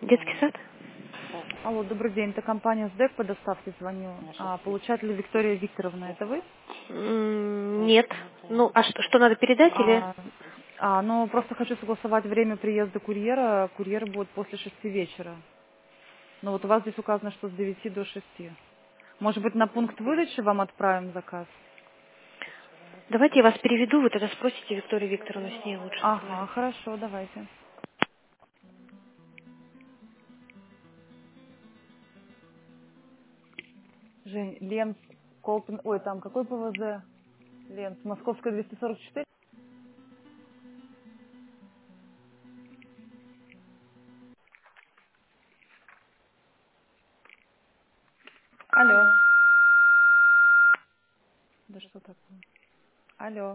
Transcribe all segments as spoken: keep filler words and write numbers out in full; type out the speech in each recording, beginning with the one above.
Детский сад? Алло, добрый день, это компания СДЭК по доставке звоню. А, получатель Виктория Викторовна, это вы? М, Нет. Ну, а что, что надо передать или? А, а, ну, просто хочу согласовать время приезда курьера. Курьер будет после шести вечера. Но вот у вас здесь указано, что с девяти до шести. Может быть, на пункт выдачи вам отправим заказ? Давайте я вас переведу, вы тогда спросите Викторию Викторовну, с ней лучше Ага, поговорить. хорошо, давайте. Жень, Ленц, Колпин, ой, там какой ПВЗ? Ленц, Московская двести сорок четыре? Алло. Да что такое? Алло.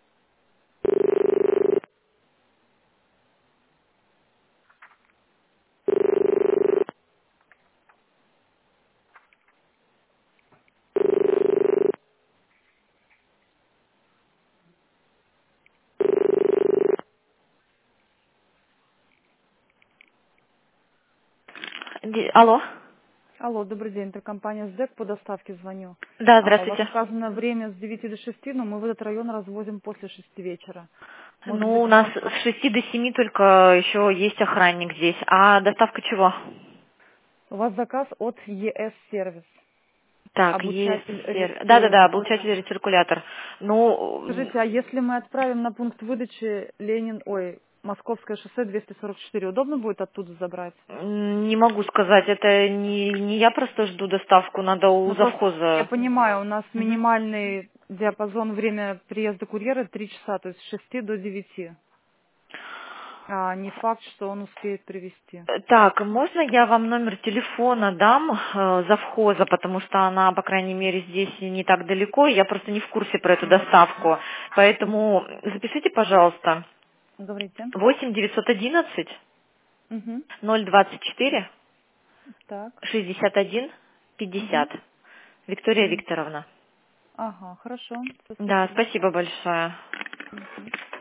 Ди- Алло? Алло, добрый день, это компания СДЭК по доставке звоню. Да, А, у вас здравствуйте. указано время с девяти до шести, но мы в этот район развозим после шести вечера. Может Ну, быть, у вам нас отправить? с шести до семи только еще есть охранник здесь. А доставка чего? У вас заказ от ЕС сервис. Так, есть. Обучатель Да-да-да, рециркулятор. получатель рециркулятор. Ну, Скажите, а если мы отправим на пункт выдачи Ленин, ой, Московское шоссе двести сорок четыре, удобно будет оттуда забрать? м, не могу сказать, это не, не я просто жду доставку, надо у Ну просто я завхоза. понимаю, у нас Мгм. минимальный диапазон время приезда курьера три часа, то есть с шести до девяти. А не факт, что он успеет привезти. Э, Так, можно я вам номер телефона дам э, завхоза, потому что она, по крайней мере, здесь не так далеко, я просто не в курсе про эту доставку. Поэтому запишите, пожалуйста, Говорите. восемь девятьсот одиннадцать Угу. ноль двадцать четыре Так. шестьдесят один Угу. пятьдесят. Виктория Викторовна. Ага, хорошо. Всё, Да, спасибо. спасибо большое. Мгм.